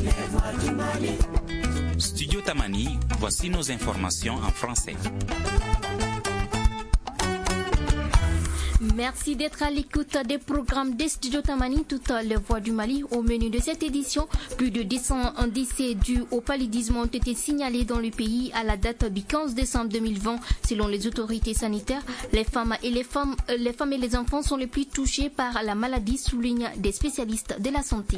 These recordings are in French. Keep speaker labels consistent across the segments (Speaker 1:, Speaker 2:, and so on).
Speaker 1: Studio Tamani, voici nos informations en français.
Speaker 2: Merci d'être à l'écoute des programmes des Studios Tamani, toutes les voix du Mali. Au menu de cette édition, plus de 200 décès dus au paludisme ont été signalés dans le pays à la date du 15 décembre 2020. Selon les autorités sanitaires, les femmes et les enfants sont les plus touchés par la maladie, soulignent des spécialistes de la santé.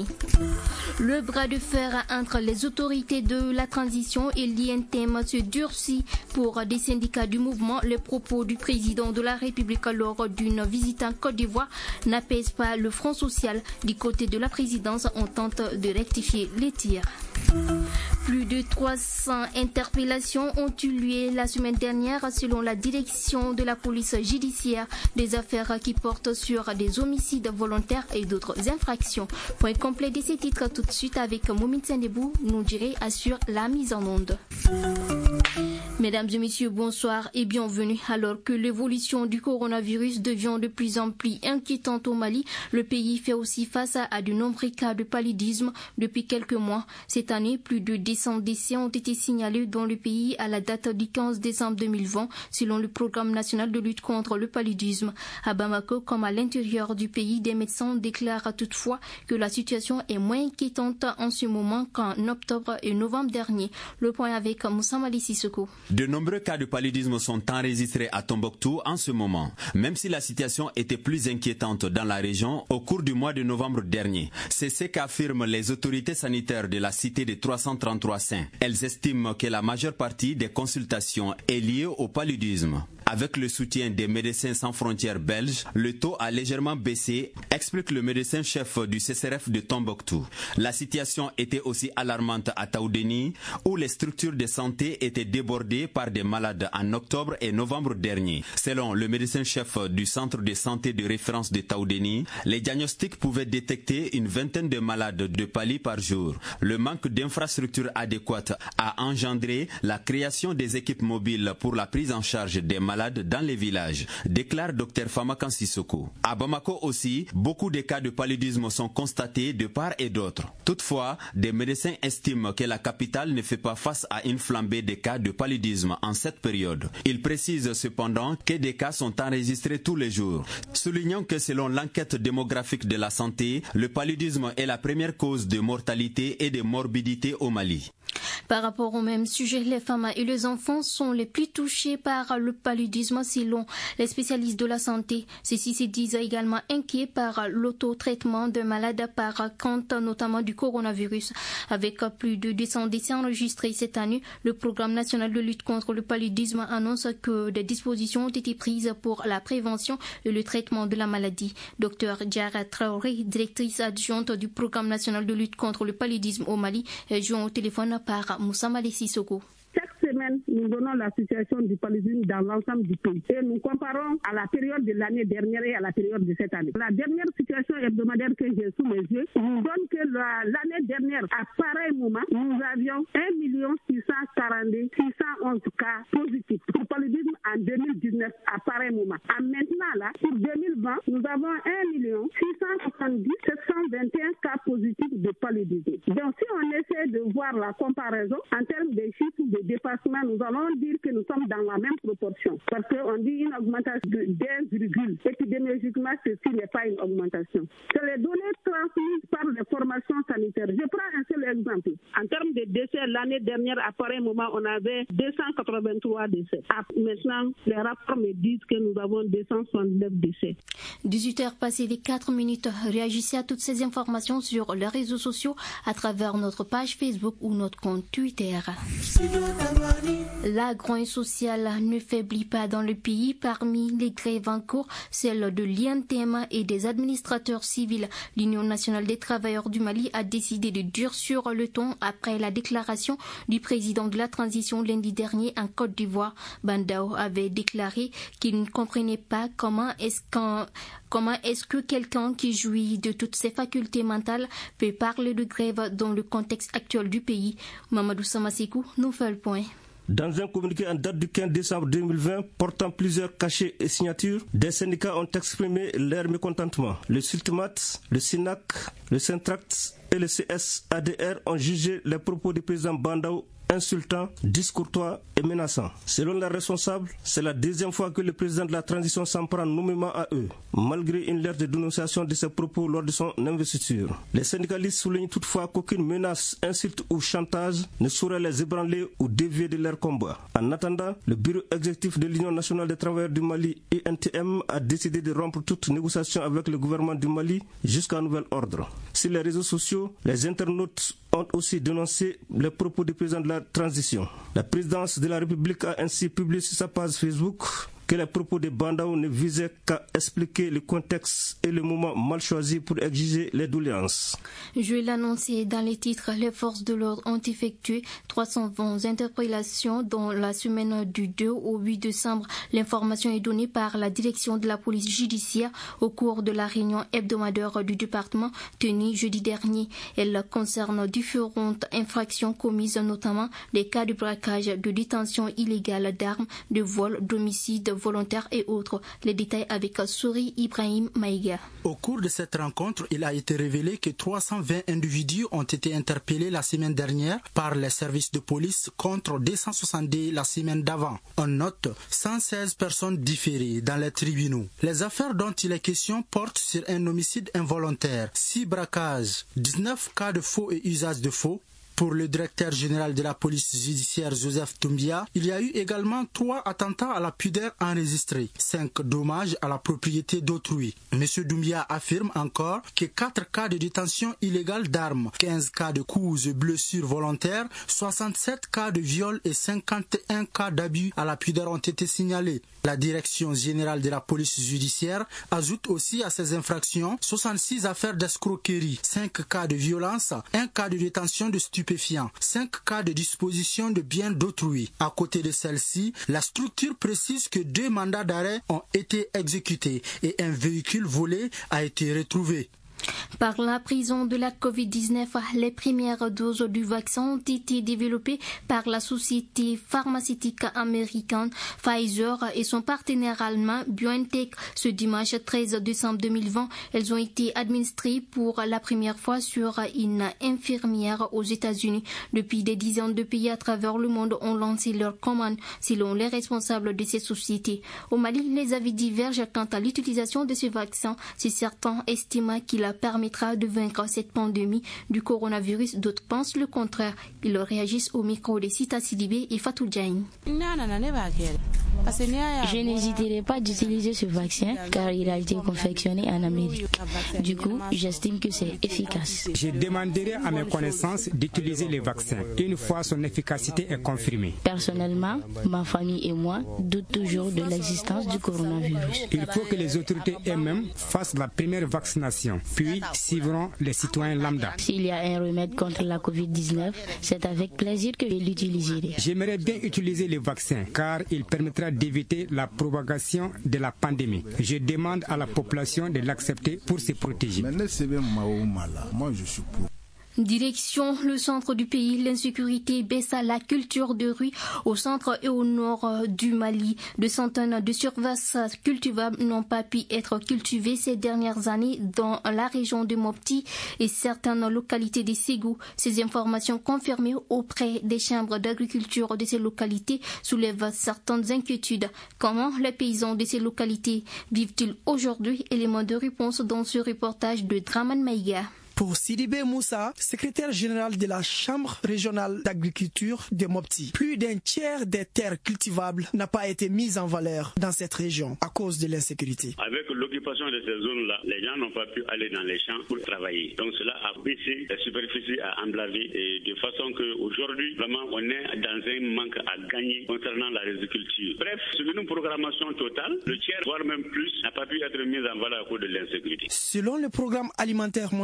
Speaker 2: Le bras de fer entre les autorités de la transition et l'INTM se durcit pour des syndicats du mouvement. Les propos du président de la République lors d'une visite en Côte d'Ivoire n'apaisent pas le front social. Du côté de la présidence, on tente de rectifier les tirs. Plus de 300 interpellations ont eu lieu la semaine dernière selon la direction de la police judiciaire, des affaires qui portent sur des homicides volontaires et d'autres infractions. Point complet de ces titres tout de suite avec Moumine Sendebou, nous dirait assure la mise en onde. Mesdames et messieurs, bonsoir et bienvenue. Alors que l'évolution du coronavirus devient de plus en plus inquiétante au Mali, le pays fait aussi face à de nombreux cas de paludisme depuis quelques mois. Cette année, plus de 200 décès ont été signalés dans le pays à la date du 15 décembre 2020, selon le programme national de lutte contre le paludisme. À Bamako, comme à l'intérieur du pays, des médecins déclarent toutefois que la situation est moins inquiétante en ce moment qu'en octobre et novembre dernier. Le point avec Moussa Mali Sissoko.
Speaker 3: De nombreux cas de paludisme sont enregistrés à Tombouctou en ce moment, même si la situation était plus inquiétante dans la région au cours du mois de novembre dernier. C'est ce qu'affirment les autorités sanitaires de la cité de 333 saints. Elles estiment que la majeure partie des consultations est liée au paludisme. Avec le soutien des Médecins sans frontières belges, le taux a légèrement baissé, explique le médecin-chef du CCRF de Tombouctou. La situation était aussi alarmante à Taoudéni, où les structures de santé étaient débordées par des malades en octobre et novembre dernier. Selon le médecin-chef du centre de santé de référence de Taoudéni, les diagnostics pouvaient détecter une vingtaine de malades de palu par jour. Le manque d'infrastructures adéquates a engendré la création des équipes mobiles pour la prise en charge des malades dans les villages, déclare Dr Famakan Sissoko. À Bamako aussi, beaucoup de cas de paludisme sont constatés de part et d'autre. Toutefois, des médecins estiment que la capitale ne fait pas face à une flambée de cas de paludisme en cette période. Ils précisent cependant que des cas sont enregistrés tous les jours, soulignant que selon l'enquête démographique de la santé, le paludisme est la première cause de mortalité et de morbidité au Mali.
Speaker 2: Par rapport au même sujet, les femmes et les enfants sont les plus touchés par le paludisme selon les spécialistes de la santé. Ceux-ci se disent également inquiets par l'autotraitement de malades par compte notamment du coronavirus. Avec plus de 200 décès enregistrés cette année, le programme national de lutte contre le paludisme annonce que des dispositions ont été prises pour la prévention et le traitement de la maladie. Dr Diara Traoré, directrice adjointe du programme national de lutte contre le paludisme au Mali, est jointe au téléphone par Moussa Mali Sissoko.
Speaker 4: Chaque semaine, nous donnons la situation du paludisme dans l'ensemble du pays. Et nous comparons à la période de l'année dernière et à la période de cette année. La dernière situation hebdomadaire que j'ai sous mes yeux nous donne que l'année dernière, à pareil moment, nous avions 1 642 611 cas positifs pour paludisme en 2019 à pareil moment. Maintenant, là, pour 2020, nous avons 1 670 721 cas positifs de paludisme. Donc, si on essaie de voir la comparaison en termes de chiffres de dépassement, nous allons dire que nous sommes dans la même proportion. Parce qu'on dit une augmentation d'1 virgule. Épidémiologiquement, ceci n'est pas une augmentation. C'est les données transmises par les formations sanitaires. Je prends un seul exemple. En termes de décès, l'année dernière, à pareil moment, on avait 283 décès. Maintenant, les rapports me disent que nous avons 269 décès.
Speaker 2: 18h passées les 4 minutes. Réagissez à toutes ces informations sur les réseaux sociaux à travers notre page Facebook ou notre compte Twitter. La grogne sociale ne faiblit pas dans le pays. Parmi les grèves en cours, celle de l'INTM et des administrateurs civils. L'Union nationale des travailleurs du Mali a décidé de durcir le ton après la déclaration du président de la transition lundi dernier en Côte d'Ivoire. Bandao avait déclaré qu'il ne comprenait pas comment est-ce que quelqu'un qui jouit de toutes ses facultés mentales peut parler de grève dans le contexte actuel du pays. Mamadou Samasekou nous fait le point.
Speaker 5: Dans un communiqué en date du 15 décembre 2020 portant plusieurs cachets et signatures, des syndicats ont exprimé leur mécontentement. Le SULTMAT, le SINAC, le SENTRACT et le CSADR ont jugé les propos du président Bandao insultants, discourtois et menaçants. Selon les responsables, c'est la deuxième fois que le président de la transition s'en prend nommément à eux, malgré une lettre de dénonciation de ses propos lors de son investiture. Les syndicalistes soulignent toutefois qu'aucune menace, insulte ou chantage ne saurait les ébranler ou dévier de leur combat. En attendant, le bureau exécutif de l'Union nationale des travailleurs du Mali, UNTM, a décidé de rompre toute négociation avec le gouvernement du Mali jusqu'à nouvel ordre. Sur les réseaux sociaux, les internautes ont aussi dénoncé les propos du président de la transition. La présidence de la République a ainsi publié sur sa page Facebook que les propos de Bandao ne visaient qu'à expliquer le contexte et le moment mal choisi pour exiger les doléances.
Speaker 2: Je l'ai annoncé dans les titres, les forces de l'ordre ont effectué 320 interpellations dans la semaine du 2 au 8 décembre. L'information est donnée par la direction de la police judiciaire au cours de la réunion hebdomadaire du département tenue jeudi dernier. Elle concerne différentes infractions commises, notamment des cas de braquage, de détention illégale d'armes, de vol, d'homicide volontaire et autres. Les détails avec Souri Ibrahim Maïga.
Speaker 6: Au cours de cette rencontre, il a été révélé que 320 individus ont été interpellés la semaine dernière par les services de police contre 270 la semaine d'avant. On note 116 personnes différées dans les tribunaux. Les affaires dont il est question portent sur un homicide involontaire, 6 braquages, 19 cas de faux et usage de faux. Pour le directeur général de la police judiciaire Joseph Doumbia, il y a eu également 3 attentats à la pudeur enregistrés, 5 dommages à la propriété d'autrui. M. Doumbia affirme encore que 4 cas de détention illégale d'armes, 15 cas de coups et blessures volontaires, 67 cas de viol et 51 cas d'abus à la pudeur ont été signalés. La direction générale de la police judiciaire ajoute aussi à ces infractions 66 affaires d'escroquerie, 5 cas de violence, 1 cas de détention de stupéfiants, 5 cas de disposition de biens d'autrui. À côté de celle-ci, la structure précise que 2 mandats d'arrêt ont été exécutés et un véhicule volé a été retrouvé.
Speaker 2: Par la prison de la COVID-19, les premières doses du vaccin ont été développées par la société pharmaceutique américaine Pfizer et son partenaire allemand BioNTech. Ce dimanche 13 décembre 2020, elles ont été administrées pour la première fois sur une infirmière aux États-Unis. Depuis des dizaines de pays à travers le monde ont lancé leurs commandes, selon les responsables de ces sociétés. Au Mali, les avis divergent quant à l'utilisation de ce vaccin. Si certains estiment qu'il permettra de vaincre cette pandémie du coronavirus, d'autres pensent le contraire. Ils réagissent au micro de Sita Sidibé et Fatou Diagne.
Speaker 7: Je n'hésiterai pas d'utiliser ce vaccin car il a été confectionné en Amérique. Du coup, j'estime que c'est efficace.
Speaker 8: Je demanderai à mes connaissances d'utiliser le vaccin une fois son efficacité est confirmée.
Speaker 7: Personnellement, ma famille et moi doutent toujours de l'existence du coronavirus.
Speaker 8: Il faut que les autorités elles-mêmes fassent la première vaccination, puis suivront les citoyens lambda.
Speaker 7: S'il y a un remède contre la COVID-19, c'est avec plaisir que je l'utiliserai.
Speaker 8: J'aimerais bien utiliser le vaccin car il permettra d'éviter la propagation de la pandémie. Je demande à la population de l'accepter pour se protéger.
Speaker 9: Moi, je suis pour.
Speaker 2: Direction le centre du pays, l'insécurité baisse à la culture de rue au centre et au nord du Mali. De centaines de surfaces cultivables n'ont pas pu être cultivées ces dernières années dans la région de Mopti et certaines localités de Ségou. Ces informations confirmées auprès des chambres d'agriculture de ces localités soulèvent certaines inquiétudes. Comment les paysans de ces localités vivent-ils aujourd'hui? Élément de réponse dans ce reportage de Draman Maïga.
Speaker 10: Pour Sidibé Moussa, secrétaire général de la Chambre régionale d'agriculture de Mopti, plus d'un tiers des terres cultivables n'a pas été mise en valeur dans cette région à cause de l'insécurité.
Speaker 11: Avec l'occupation de ces zones-là, les gens n'ont pas pu aller dans les champs pour travailler. Donc cela a baissé la superficie à emblaver et de façon qu'aujourd'hui, vraiment, on est dans un manque à gagner concernant la riziculture. Bref, selon une programmation totale, le tiers, voire même plus, n'a pas pu être mis en valeur à cause de l'insécurité.
Speaker 10: Selon le programme alimentaire mondial,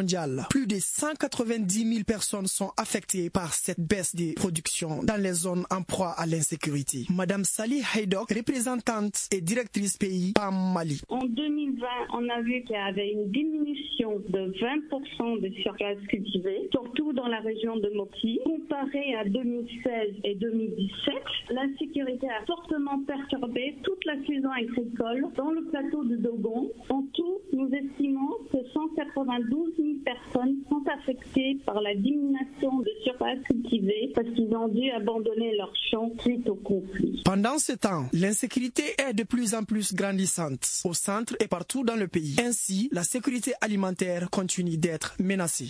Speaker 10: Plus de 190 000 personnes sont affectées par cette baisse des productions dans les zones en proie à l'insécurité. Madame Sali Haydok, représentante et directrice pays PAM Mali.
Speaker 12: En 2020, on a vu qu'il y avait une diminution de 20% des surfaces cultivées, surtout dans la région de Mopti. Comparé à 2016 et 2017, l'insécurité a fortement perturbé toute la saison agricole dans le plateau de Dogon. En tout, nous estimons que 192 000 personnes sont affectées par la diminution de surfaces cultivées parce qu'ils ont dû abandonner leurs champs suite au conflit.
Speaker 10: Pendant ce temps, l'insécurité est de plus en plus grandissante au centre et partout dans le pays. Ainsi, la sécurité alimentaire continue d'être menacée.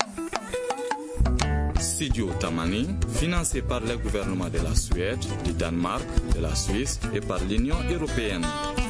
Speaker 13: Studio Tamani, financé par le gouvernement de la Suède, du Danemark, de la Suisse et par l'Union européenne.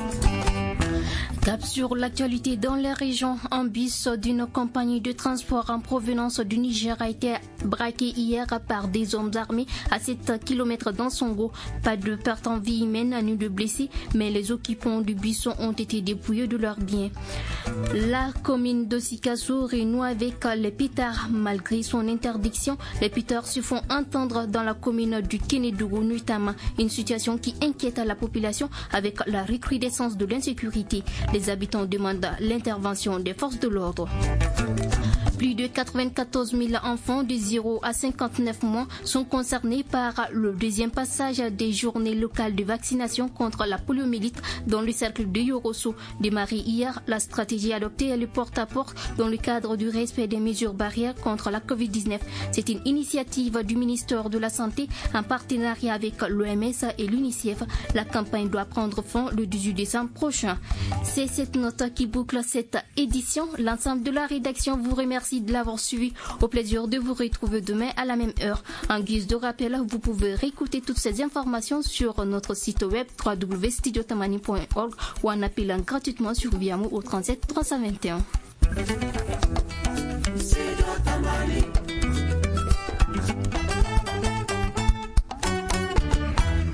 Speaker 2: Cap sur l'actualité dans les régions. Un bus d'une compagnie de transport en provenance du Niger a été braqué hier par des hommes armés à 7 km d'Ansongo. Pas de perte en vie humaine ni de blessés, mais les occupants du bus ont été dépouillés de leurs biens. La commune de Sikasso renoue avec les pétards. Malgré son interdiction, les pétards se font entendre dans la commune du Kénédougou notamment. Une situation qui inquiète la population avec la recrudescence de l'insécurité. Les habitants demandent l'intervention des forces de l'ordre. Plus de 94 000 enfants de 0 à 59 mois sont concernés par le deuxième passage des journées locales de vaccination contre la poliomyélite dans le cercle de Yorosso. Démarré hier, la stratégie adoptée est le porte-à-porte dans le cadre du respect des mesures barrières contre la Covid-19. C'est une initiative du ministère de la Santé en partenariat avec l'OMS et l'UNICEF. La campagne doit prendre fin le 18 décembre prochain. C'est cette note qui boucle cette édition. L'ensemble de la rédaction vous remercie de l'avoir suivi. Au plaisir de vous retrouver demain à la même heure. En guise de rappel, vous pouvez réécouter toutes ces informations sur notre site web www.studiotamani.org ou en appelant gratuitement sur Viamo au 37 321.